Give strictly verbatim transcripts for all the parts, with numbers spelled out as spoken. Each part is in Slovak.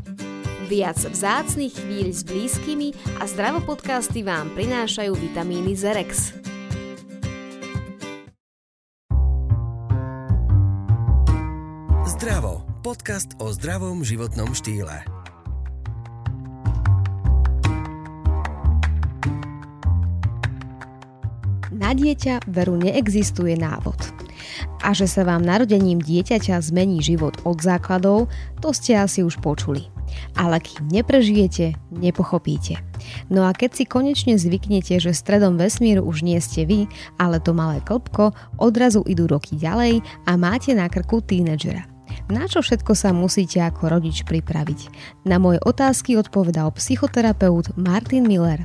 Viac vzácnych chvíľ s blízkymi a Zdravo podcasty vám prinášajú vitamíny Zerex. Zdravo. Podcast o zdravom životnom štýle. Na dieťa veru neexistuje návod. A že sa vám narodením dieťaťa zmení život od základov, to ste asi už počuli. Ale kým neprežijete, nepochopíte. No a keď si konečne zvyknete, že stredom vesmíru už nie ste vy, ale to malé klbko, odrazu idú roky ďalej a máte na krku tínedžera. Na čo všetko sa musíte ako rodič pripraviť? Na moje otázky odpovedal psychoterapeut Martin Miller.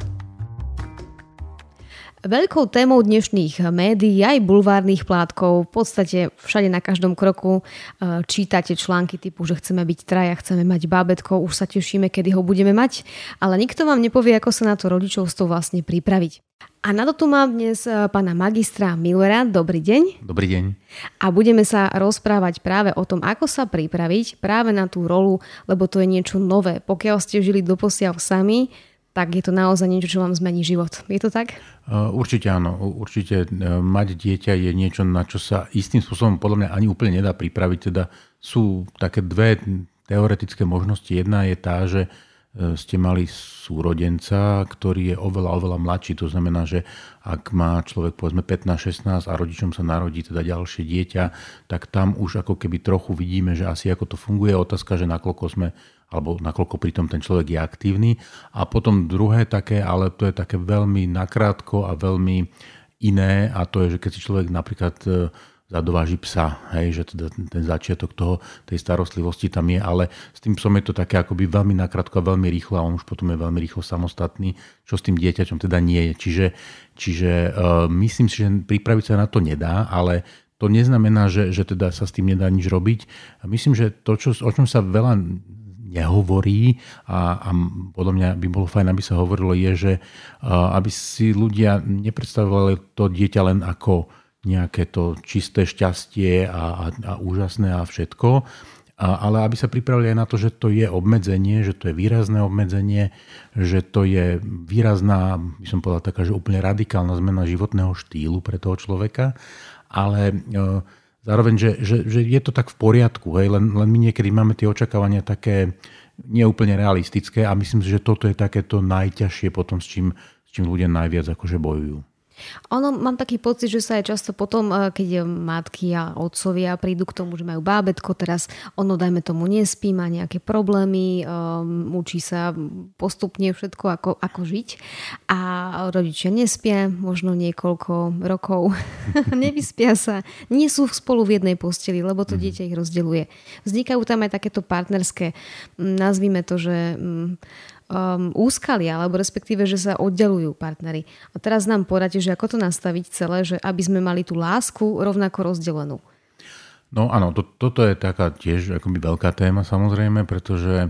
Veľkou témou dnešných médií aj bulvárnych plátkov, v podstate všade na každom kroku čítate články typu, že chceme byť traja, chceme mať bábätko, už sa tešíme, kedy ho budeme mať, ale nikto vám nepovie, ako sa na to rodičovstvo vlastne pripraviť. A na to tu mám dnes pána magistra Millera. Dobrý deň. Dobrý deň. A budeme sa rozprávať práve o tom, ako sa pripraviť práve na tú rolu, lebo to je niečo nové. Pokiaľ ste žili doposiaľ sami, tak je to naozaj niečo, čo vám zmení život. Je to tak? Určite áno. Určite mať dieťa je niečo, na čo sa istým spôsobom podľa mňa ani úplne nedá pripraviť. Teda sú také dve teoretické možnosti. Jedna je tá, že ste mali súrodenca, ktorý je oveľa, oveľa mladší. To znamená, že ak má človek povedzme pätnásť šestnásť a rodičom sa narodí teda ďalšie dieťa, tak tam už ako keby trochu vidíme, že asi ako to funguje. Otázka, že nakoľko sme alebo nakoľko pritom ten človek je aktívny. A potom druhé také, ale to je také veľmi nakrátko a veľmi iné, a to je, že keď si človek napríklad zadováži psa, hej, že teda ten začiatok toho, tej starostlivosti tam je, ale s tým psom je to také akoby veľmi nakrátko a veľmi rýchlo a on už potom je veľmi rýchlo samostatný, čo s tým dieťaťom teda nie je. Čiže, čiže uh, myslím si, že pripraviť sa na to nedá, ale to neznamená, že, že teda sa s tým nedá nič robiť. Myslím, že to, čo, o čom sa veľa nehovorí a, a podľa mňa by bolo fajn, aby sa hovorilo, je, že uh, aby si ľudia nepredstavovali to dieťa len ako nejaké to čisté šťastie a, a, a úžasné a všetko, a, ale aby sa pripravili aj na to, že to je obmedzenie, že to je výrazné obmedzenie, že to je výrazná, by som povedal taká, že úplne radikálna zmena životného štýlu pre toho človeka, ale uh, zároveň, že, že, že je to tak v poriadku, hej? Len, len my niekedy máme tie očakávania také neúplne realistické a myslím si, že toto je takéto najťažšie potom, s čím, s čím ľudia najviac akože bojujú. Ono, mám taký pocit, že sa aj často potom, keď matky a otcovia prídu k tomu, že majú bábätko, teraz ono, dajme tomu, nespí, má nejaké problémy, um, učí sa postupne všetko, ako, ako žiť a rodičia nespia, možno niekoľko rokov, nevyspia sa, nie sú spolu v jednej posteli, lebo to dieťa ich rozdeľuje. Vznikajú tam aj takéto partnerské, nazvime to, že um, Um, úskalia, alebo respektíve, že sa oddelujú partneri. A teraz nám poradíte, že ako to nastaviť celé, že aby sme mali tú lásku rovnako rozdelenú. No áno, to, toto je taká tiež akoby veľká téma samozrejme, pretože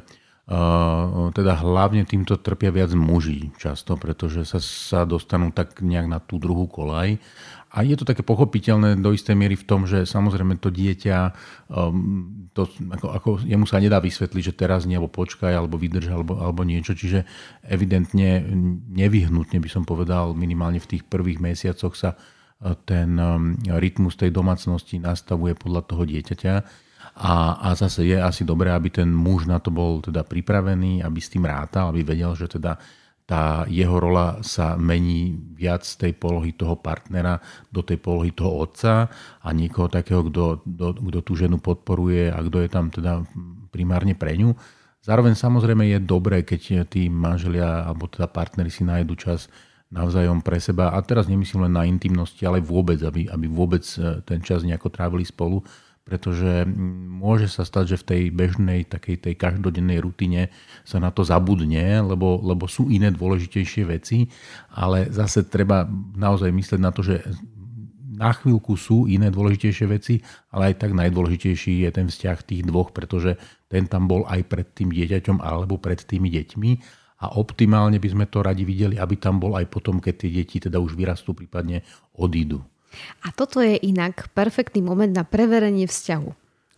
uh, teda hlavne týmto trpia viac muži často, pretože sa, sa dostanú tak nejak na tú druhú koľaj. A je to také pochopiteľné do istej miery v tom, že samozrejme to dieťa, um, to, ako, ako, jemu sa nedá vysvetliť, že teraz nie, alebo počkaj, alebo vydrž, alebo, alebo niečo. Čiže evidentne nevyhnutne by som povedal, minimálne v tých prvých mesiacoch sa ten um, rytmus tej domácnosti nastavuje podľa toho dieťaťa. A, a zase je asi dobré, aby ten muž na to bol teda pripravený, aby s tým rátal, aby vedel, že teda tá jeho rola sa mení viac z tej polohy toho partnera do tej polohy toho otca a niekoho takého, kto, kto, kto tú ženu podporuje a kto je tam teda primárne pre ňu. Zároveň samozrejme je dobré, keď tí manželia alebo teda partneri si nájdu čas navzájom pre seba. A teraz nemyslím len na intimnosti, ale vôbec, aby, aby vôbec ten čas nejako trávili spolu. Pretože môže sa stať, že v tej bežnej, takej tej každodennej rutine sa na to zabudne, lebo, lebo sú iné dôležitejšie veci, ale zase treba naozaj myslieť na to, že na chvíľku sú iné dôležitejšie veci, ale aj tak najdôležitejší je ten vzťah tých dvoch, pretože ten tam bol aj pred tým dieťaťom alebo pred tými deťmi a optimálne by sme to radi videli, aby tam bol aj potom, keď tie deti teda už vyrastú, prípadne odídu. A toto je inak perfektný moment na preverenie vzťahu.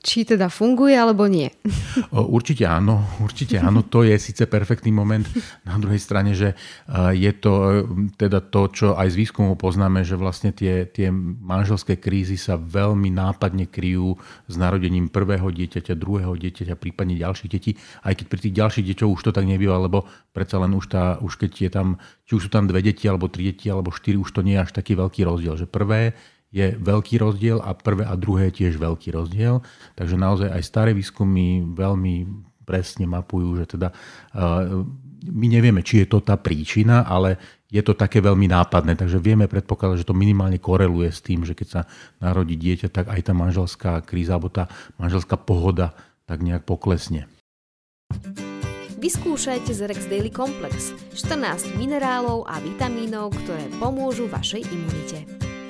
či teda funguje alebo nie. Určite áno, určite áno. To je síce perfektný moment. Na druhej strane, že je to teda to, čo aj z výskumu poznáme, že vlastne tie, tie manželské krízy sa veľmi nápadne kryjú s narodením prvého dieťaťa, druhého dieťaťa, prípadne ďalších detí. Aj keď pri tých ďalších deťoch už to tak nebýva, lebo predsa len už, tá, už keď je tam, či už sú tam dve deti, alebo tri deti, alebo štyri, už to nie je až taký veľký rozdiel. Že prvé je veľký rozdiel a prvé a druhé tiež veľký rozdiel. Takže naozaj aj staré výskumy veľmi presne mapujú, že teda uh, my nevieme, či je to tá príčina, ale je to také veľmi nápadné. Takže vieme predpokladať, že to minimálne koreluje s tým, že keď sa narodí dieťa, tak aj tá manželská kríza alebo tá manželská pohoda tak nejak poklesne. Vyskúšajte Zerex Daily Complex. štrnásť minerálov a vitamínov, ktoré pomôžu vašej imunite.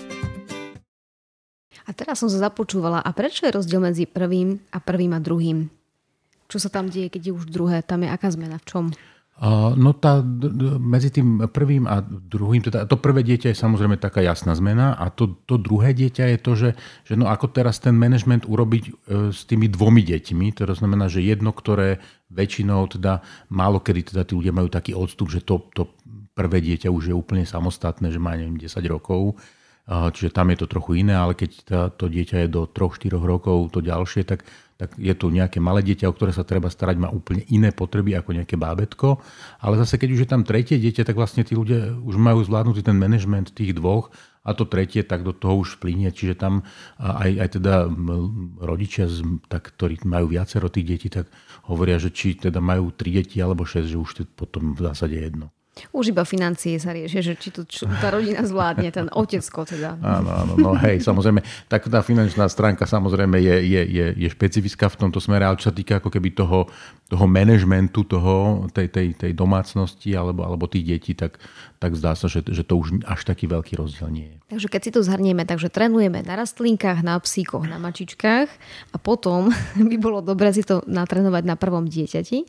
A teraz som sa započúvala, a prečo je rozdiel medzi prvým a prvým a druhým? Čo sa tam deje, keď je už druhé? Tam je aká zmena? V čom? Uh, no tá, medzi tým prvým a druhým, teda to prvé dieťa je samozrejme taká jasná zmena a to, to druhé dieťa je to, že, že no ako teraz ten manažment urobiť uh, s tými dvomi deťmi, to znamená, že jedno, ktoré väčšinou teda málo kedy teda tí ľudia majú taký odstup, že to, to prvé dieťa už je úplne samostatné, že má neviem desať rokov. Čiže tam je to trochu iné, ale keď to dieťa je do tri štyri rokov, to ďalšie, tak, tak je tu nejaké malé dieťa, o ktoré sa treba starať, má úplne iné potreby ako nejaké bábätko. Ale zase, keď už je tam tretie dieťa, tak vlastne tí ľudia už majú zvládnutý ten manažment tých dvoch a to tretie, tak do toho už vplynie. Čiže tam aj, aj teda rodičia, tak, ktorí majú viacero tých detí, tak hovoria, že či teda majú tri deti alebo šesť, že už je potom v zásade jedno. Už iba financie sa riešia, že či to čo, tá rodina zvládne, ten otecko teda. Áno, áno, no hej, samozrejme, tak tá finančná stránka samozrejme je, je, je, je špecifická v tomto smere, ale čo sa týka ako keby toho, toho manažmentu toho, tej, tej, tej domácnosti alebo, alebo tých detí, tak, tak zdá sa, že, že to už až taký veľký rozdiel nie je. Takže keď si to zhrnieme, takže trénujeme na rastlinkách, na psíkoch, na mačičkách a potom by bolo dobré si to natrénovať na prvom dieťati.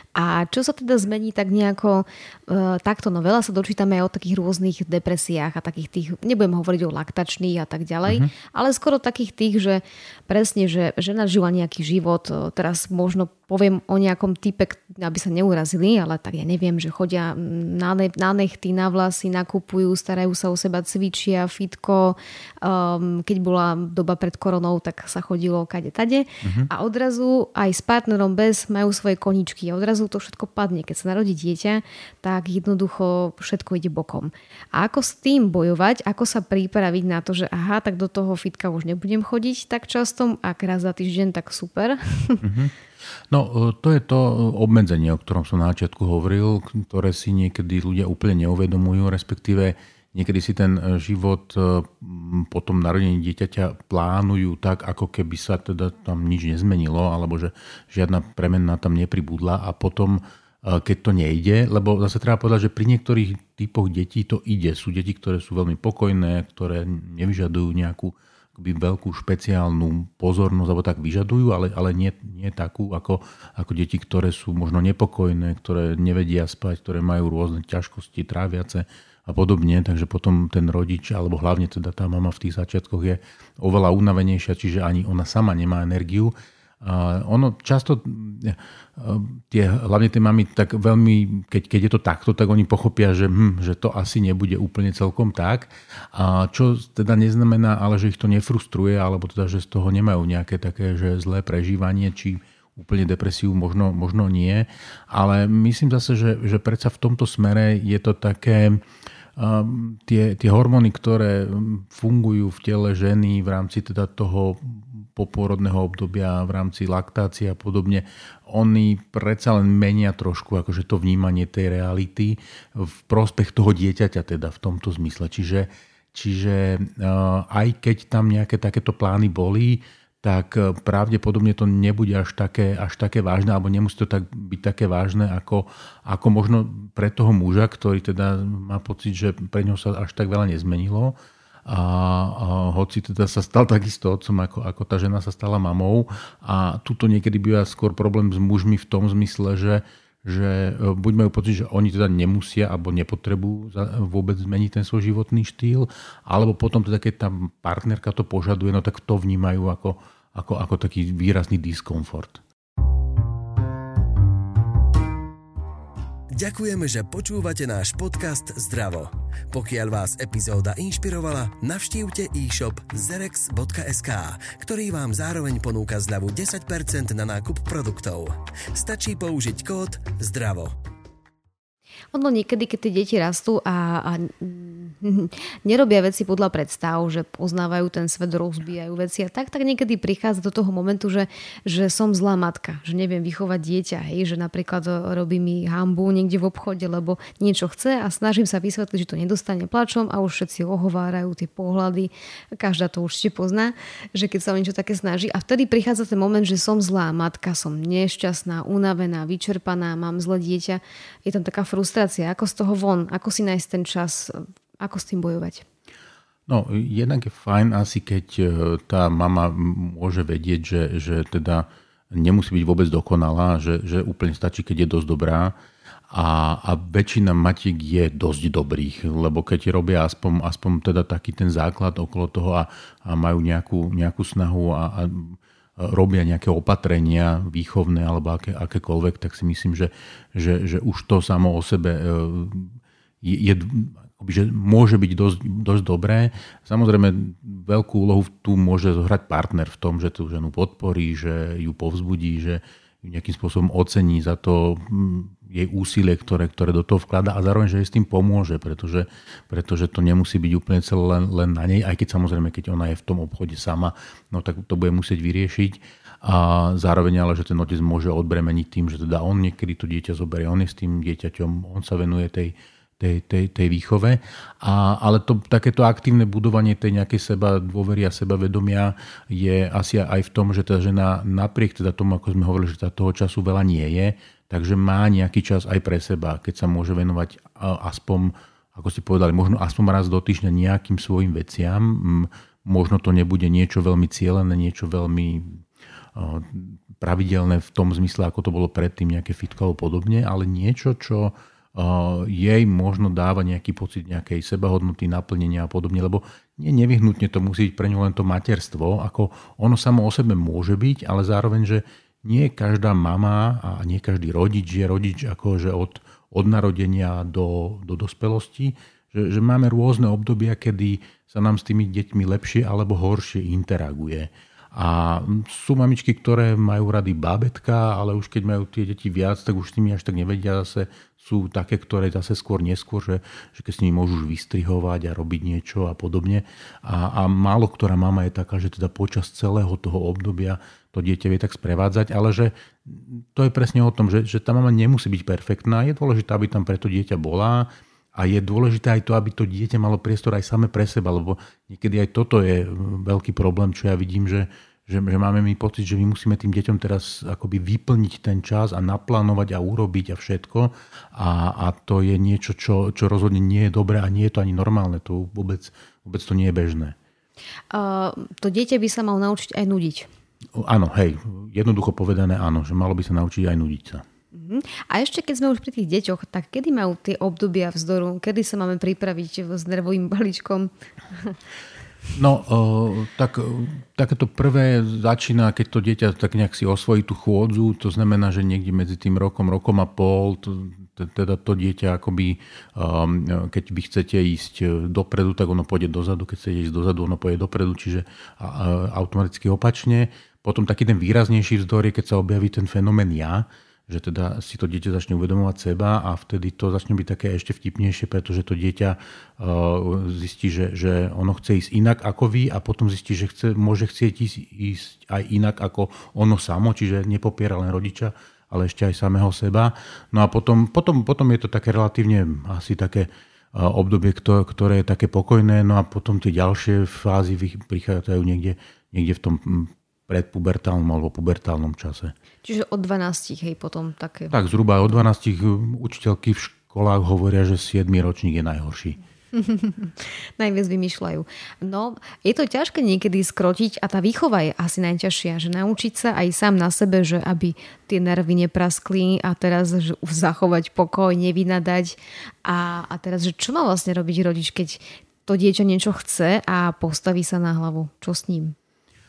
A čo sa teda zmení tak nejako e, takto, no veľa sa dočítame aj o takých rôznych depresiách a takých tých, nebudem hovoriť o laktačných a tak ďalej, uh-huh. ale skoro takých tých, že presne, že žena žila nejaký život, teraz možno poviem o nejakom type, aby sa neurazili, ale tak ja neviem, že chodia na, ne- na nechty, na vlasy, nakupujú, starajú sa o seba, cvičia, fitko. Um, keď bola doba pred koronou, tak sa chodilo kade tade. Uh-huh. A odrazu aj s partnerom bez majú svoje koničky. A odrazu to všetko padne. Keď sa narodí dieťa, tak jednoducho všetko ide bokom. A ako s tým bojovať, ako sa pripraviť na to, že aha, tak do toho fitka už nebudem chodiť tak často, ak raz za týždeň, tak super. Uh-huh. No, to je to obmedzenie, o ktorom som na začiatku hovoril, ktoré si niekedy ľudia úplne neuvedomujú, respektíve niekedy si ten život po tom narodení dieťaťa plánujú tak, ako keby sa teda tam nič nezmenilo, alebo že žiadna premena tam nepribudla a potom, keď to nejde, lebo zase treba povedať, že pri niektorých typoch detí to ide. Sú deti, ktoré sú veľmi pokojné, ktoré nevyžadujú nejakú veľkú špeciálnu pozornosť, alebo tak vyžadujú, ale, ale nie, nie takú, ako, ako deti, ktoré sú možno nepokojné, ktoré nevedia spať, ktoré majú rôzne ťažkosti, tráviace a podobne. Takže potom ten rodič, alebo hlavne teda tá mama v tých začiatkoch je oveľa unavenejšia, čiže ani ona sama nemá energiu. A ono často, tie, hlavne tie mami, tak veľmi, keď, keď je to takto, tak oni pochopia, že, hm, že to asi nebude úplne celkom tak. A čo teda neznamená, ale že ich to nefrustruje, alebo teda, že z toho nemajú nejaké také, že zlé prežívanie, či úplne depresiu, možno, možno nie. Ale myslím zase, že, že predsa v tomto smere je to také... Um, tie, tie hormóny, ktoré fungujú v tele ženy v rámci teda toho popôrodného obdobia, v rámci laktácie a podobne, oni predsa len menia trošku akože to vnímanie tej reality v prospech toho dieťaťa teda v tomto zmysle. Čiže, čiže uh, aj keď tam nejaké takéto plány boli, tak pravdepodobne to nebude až také, až také vážne, alebo nemusí to tak byť také vážne, ako, ako možno pre toho muža, ktorý teda má pocit, že pre ňo sa až tak veľa nezmenilo. A, a hoci teda sa stal takisto otcom, ako, ako tá žena sa stala mamou. A tuto niekedy býva skôr problém s mužmi v tom zmysle, že, že buď majú pocit, že oni teda nemusia alebo nepotrebujú vôbec zmeniť ten svoj životný štýl, alebo potom teda, keď tá partnerka to požaduje, no tak to vnímajú ako ako, ako taký výrazný diskomfort. Ďakujeme, že počúvate náš podcast Zdravo. Pokiaľ vás epizóda inšpirovala, navštívte e-shop zerex bodka es ká, ktorý vám zároveň ponúka zľavu desať percent na nákup produktov. Stačí použiť kód ZDRAVO. Ono niekedy, keď tie deti rastú a, a nerobia veci podľa predstav, že poznávajú ten svet, rozbijajú veci a tak, tak niekedy prichádza do toho momentu, že, že som zlá matka, že neviem vychovať dieťa, hej, že napríklad robí mi hanbu niekde v obchode, lebo niečo chce a snažím sa vysvetliť, že to nedostane plačom a už všetci ohovárajú tie pohľady, každá to určite pozná, že keď sa o niečo také snaží a vtedy prichádza ten moment, že som zlá matka, som nešťastná, unavená, vyčerpaná, mám zlé dieťa, je tam taká frustrácia. Ako z toho von? Ako si nájsť ten čas? Ako s tým bojovať? No, jednak je fajn asi, keď tá mama môže vedieť, že, že teda nemusí byť vôbec dokonalá, že, že úplne stačí, keď je dosť dobrá. A, a väčšina matiek je dosť dobrých, lebo keď robia aspoň, aspoň teda taký ten základ okolo toho a, a majú nejakú, nejakú snahu a, a robia nejaké opatrenia výchovné alebo aké, akékoľvek, tak si myslím, že, že, že už to samo o sebe je, je, že môže byť dosť, dosť dobré. Samozrejme, veľkú úlohu tu môže zohrať partner v tom, že tú ženu podporí, že ju povzbudí, že ju nejakým spôsobom ocení za to jej úsilie, ktoré, ktoré do toho vkladá a zároveň, že jej s tým pomôže, pretože, pretože to nemusí byť úplne celé len, len na nej, aj keď samozrejme, keď ona je v tom obchode sama, no tak to bude musieť vyriešiť. A zároveň ale, že ten otec môže odbremeniť tým, že teda on niekedy to dieťa zoberie, on je s tým dieťaťom, on sa venuje tej, tej, tej, tej výchove. A, ale to, takéto aktívne budovanie tej nejakej seba dôvery a sebavedomia je asi aj v tom, že tá žena napriek teda tomu, ako sme hovorili, že toho času veľa nie je, takže má nejaký čas aj pre seba, keď sa môže venovať aspoň, ako ste povedali, možno aspoň raz do týždňa nejakým svojim veciam. Možno to nebude niečo veľmi cielené, niečo veľmi pravidelné v tom zmysle, ako to bolo predtým, nejaké fitko alebo podobne, ale niečo, čo jej možno dáva nejaký pocit nejakej sebahodnoty, naplnenia a podobne, lebo nie nevyhnutne to musí byť pre ňu len to materstvo, ako ono samo o sebe môže byť, ale zároveň, že nie každá mama a nie každý rodič je rodič akože od, od narodenia do, do dospelosti, že, že máme rôzne obdobia, kedy sa nám s tými deťmi lepšie alebo horšie interaguje. A sú mamičky, ktoré majú rady bábätka, ale už keď majú tie deti viac, tak už s nimi až tak nevedia. Zase sú také, ktoré zase skôr neskôr, že, že keď s nimi môžu vystrihovať a robiť niečo a podobne. A, a málo ktorá mama je taká, že teda počas celého toho obdobia to dieťa vie tak sprevádzať, ale že to je presne o tom, že, že tá mama nemusí byť perfektná. Je dôležité, aby tam pre to dieťa bola a je dôležité aj to, aby to dieťa malo priestor aj same pre seba, lebo niekedy aj toto je veľký problém, čo ja vidím, že, že, že máme my pocit, že my musíme tým deťom teraz akoby vyplniť ten čas a naplánovať a urobiť a všetko a, a to je niečo, čo, čo rozhodne nie je dobré a nie je to ani normálne, to vôbec, vôbec to nie je bežné. Uh, to dieťa by sa mal naučiť aj nudiť. Áno, hej, jednoducho povedané áno, že malo by sa naučiť aj nudiť sa. A ešte keď sme už pri tých deťoch, tak kedy majú tie obdobia vzdoru? Kedy sa máme pripraviť s nervovým balíčkom? No, tak takéto prvé začína, keď to dieťa tak nejak si osvojí tú chôdzu, to znamená, že niekde medzi tým rokom, rokom a pol, to, teda to dieťa akoby, keď vy chcete ísť dopredu, tak ono pôjde dozadu, keď chcete ísť dozadu, ono pôjde dopredu, čiže automaticky opačne. Potom taký ten výraznejší vzdor je, keď sa objaví ten fenomén ja, že teda si to dieťa začne uvedomovať seba a vtedy to začne byť také ešte vtipnejšie, pretože to dieťa zistí, že, že ono chce ísť inak ako vy a potom zistí, že chce, môže chcieť ísť, ísť aj inak ako ono samo, čiže nepopiera len rodiča, ale ešte aj samého seba. No a potom, potom, potom je to také relatívne asi také obdobie, ktoré je také pokojné, no a potom tie ďalšie fázy prichádzajú niekde, niekde v tom predpubertálnom alebo pubertálnom čase. Čiže od dvanástich, hej, potom také. Tak, zhruba od dvanástich učiteľky v školách hovoria, že siedmy ročník je najhorší. Najviac vymýšľajú. No, je to ťažké niekedy skrotiť a tá výchova je asi najťažšia, že naučiť sa aj sám na sebe, že aby tie nervy nepraskli a teraz že zachovať pokoj, nevynadať a, a teraz, že čo má vlastne robiť rodič, keď to dieťa niečo chce a postaví sa na hlavu? Čo s ním?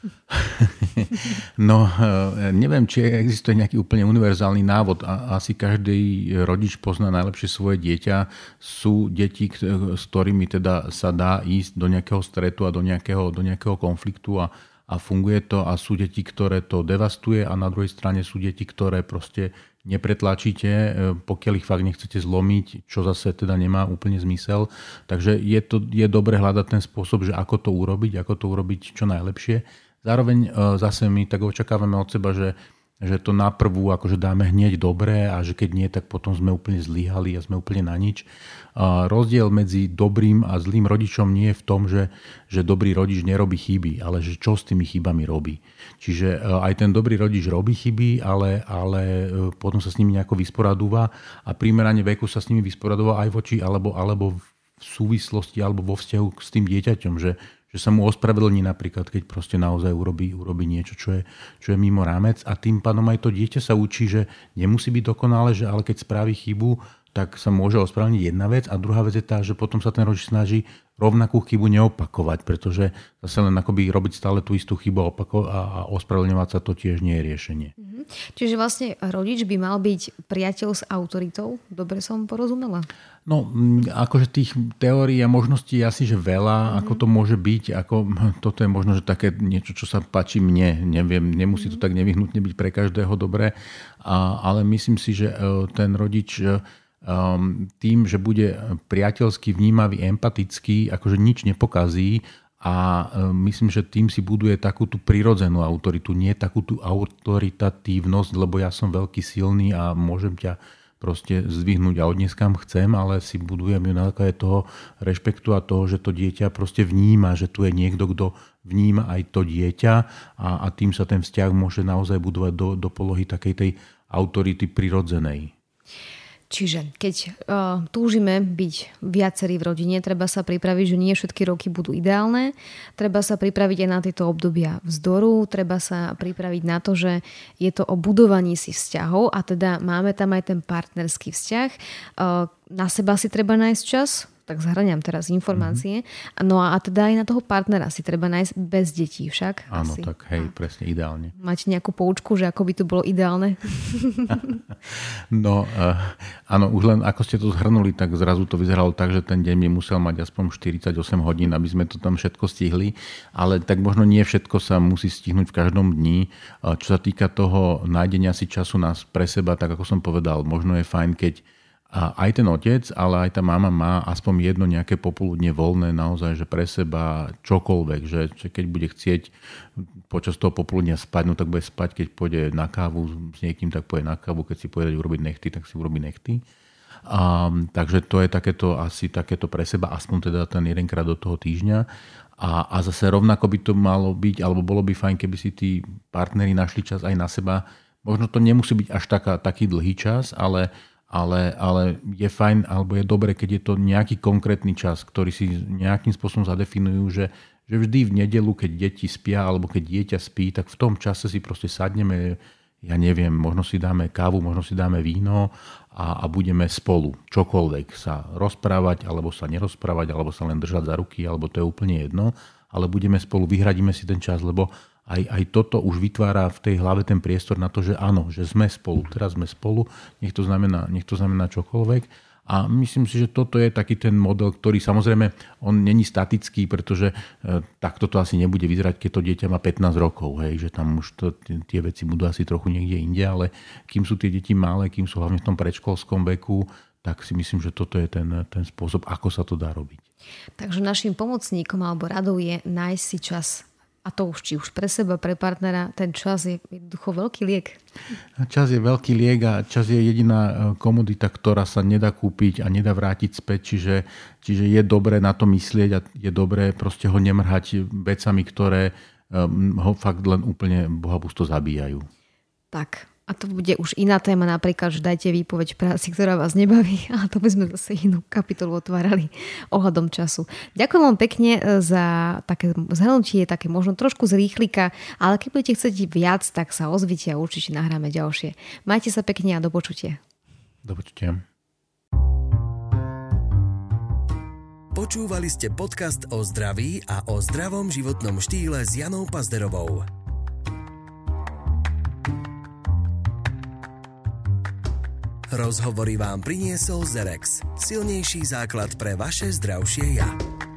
No, neviem, či existuje nejaký úplne univerzálny návod. Asi každý rodič pozná najlepšie svoje dieťa. Sú deti, s ktorými teda sa dá ísť do nejakého stretu a do nejakého, do nejakého konfliktu a, a funguje to. A sú deti, ktoré to devastuje a na druhej strane sú deti, ktoré proste nepretlačíte, pokiaľ ich fakt nechcete zlomiť, čo zase teda nemá úplne zmysel. Takže je, to, je dobre hľadať ten spôsob, že ako to urobiť, ako to urobiť čo najlepšie. Zároveň zase my tak očakávame od seba, že, že to na prvú akože dáme hneď dobre a že keď nie, tak potom sme úplne zlyhali a sme úplne na nič. A rozdiel medzi dobrým a zlým rodičom nie je v tom, že, že dobrý rodič nerobí chyby, ale že čo s tými chybami robí. Čiže aj ten dobrý rodič robí chyby, ale, ale potom sa s nimi nejako vysporadúva a primerane veku sa s nimi vysporadúva aj voči alebo, alebo v súvislosti alebo vo vzťahu s tým dieťaťom, že, že sa mu ospravedlní napríklad, keď proste naozaj urobí, urobí niečo, čo je, čo je mimo rámec a tým pádom aj to dieťa sa učí, že nemusí byť dokonalé, že ale keď spraví chybu, tak sa môže ospravedlniť jedna vec a druhá vec je tá, že potom sa ten rodič snaží rovnakú chybu neopakovať, pretože zase len akoby robiť stále tú istú chybu a, opako- a ospravedlňovať sa to tiež nie je riešenie. Mm-hmm. Čiže vlastne rodič by mal byť priateľ s autoritou? Dobre som porozumela? No, akože tých teórií a možností je asi, že veľa, mm-hmm. ako to môže byť, ako toto je možno, že také niečo, čo sa páči mne, neviem, nemusí to tak nevyhnutne byť pre každého dobré, a, ale myslím si, že ten rodič tým, že bude priateľský, vnímavý, empatický, akože nič nepokazí a myslím, že tým si buduje takú tú prirodzenú autoritu, nie takú tú autoritatívnosť, lebo ja som veľký, silný a môžem ťa proste zdvihnúť a odniesť kam chcem, ale si budujem ju na základe toho rešpektu a toho, že to dieťa proste vníma, že tu je niekto, kto vníma aj to dieťa a, a tým sa ten vzťah môže naozaj budovať do, do polohy takej tej autority prirodzenej. Čiže keď uh, túžime byť viacerí v rodine, treba sa pripraviť, že nie všetky roky budú ideálne. Treba sa pripraviť aj na tieto obdobia vzdoru. Treba sa pripraviť na to, že je to o budovaní si vzťahov a teda máme tam aj ten partnerský vzťah. Uh, na seba si treba nájsť čas. Tak zhrňam teraz informácie. Mm-hmm. No a teda aj na toho partnera si treba nájsť bez detí však. Áno, asi. tak hej, presne, ideálne. Máte nejakú poučku, že ako by to bolo ideálne? No, uh, áno, už len ako ste to zhrnuli, tak zrazu to vyzeralo tak, že ten deň by musel mať aspoň štyridsaťosem hodín, aby sme to tam všetko stihli, ale tak možno nie všetko sa musí stihnúť v každom dni. Uh, čo sa týka toho nájdenia si času nás pre seba, tak ako som povedal, možno je fajn, keď a aj ten otec, ale aj tá mama má aspoň jedno nejaké popoludne voľné naozaj, že pre seba čokoľvek, že, že keď bude chcieť počas toho popoludnia spať, no tak bude spať, keď pôjde na kávu s niekým, tak pôjde na kávu, keď si pôjde urobiť nechty, tak si urobí nechty. A, takže to je takéto, asi takéto pre seba, aspoň teda ten jedenkrát do toho týždňa. A, a zase rovnako by to malo byť, alebo bolo by fajn, keby si tí partneri našli čas aj na seba. Možno to nemusí byť až taká, taký dlhý čas, ale Ale, ale je fajn, alebo je dobre, keď je to nejaký konkrétny čas, ktorý si nejakým spôsobom zadefinujú, že, že vždy v nedeľu, keď deti spia, alebo keď dieťa spí, tak v tom čase si proste sadneme, ja neviem, možno si dáme kávu, možno si dáme víno a, a budeme spolu čokoľvek sa rozprávať, alebo sa nerozprávať, alebo sa len držať za ruky, alebo to je úplne jedno, ale budeme spolu, vyhradíme si ten čas, lebo Aj, aj toto už vytvára v tej hlave ten priestor na to, že áno, že sme spolu, teraz sme spolu, nech to znamená, nech to znamená čokoľvek. A myslím si, že toto je taký ten model, ktorý samozrejme, on není statický, pretože e, takto to asi nebude vyzerať, keď to dieťa má pätnásť rokov, hej, že tam už to, tie veci budú asi trochu niekde inde, ale kým sú tie deti malé, kým sú hlavne v tom predškolskom veku, tak si myslím, že toto je ten, ten spôsob, ako sa to dá robiť. Takže našim pomocníkom alebo radou je nájsť si čas. A to už či už pre seba, pre partnera, ten čas je jednoducho veľký liek. Čas je veľký liek a čas je jediná komodita, ktorá sa nedá kúpiť a nedá vrátiť späť. Čiže, čiže je dobré na to myslieť a je dobré proste ho nemrhať vecami, ktoré ho fakt len úplne bohabusto zabíjajú. Tak. A to bude už iná téma, napríklad, že dajte výpoveď práci, ktorá vás nebaví. A to by sme zase inú kapitolu otvárali ohľadom času. Ďakujem vám pekne za také zhrnutie, také možno trošku z rýchlika, ale keď budete chcieť viac, tak sa ozvite a určite nahráme ďalšie. Majte sa pekne a do počutia. Do počutia. Počúvali ste podcast o zdraví a o zdravom životnom štýle s Janou Pazderovou. Rozhovory vám priniesol Zerex. Silnejší základ pre vaše zdravšie ja.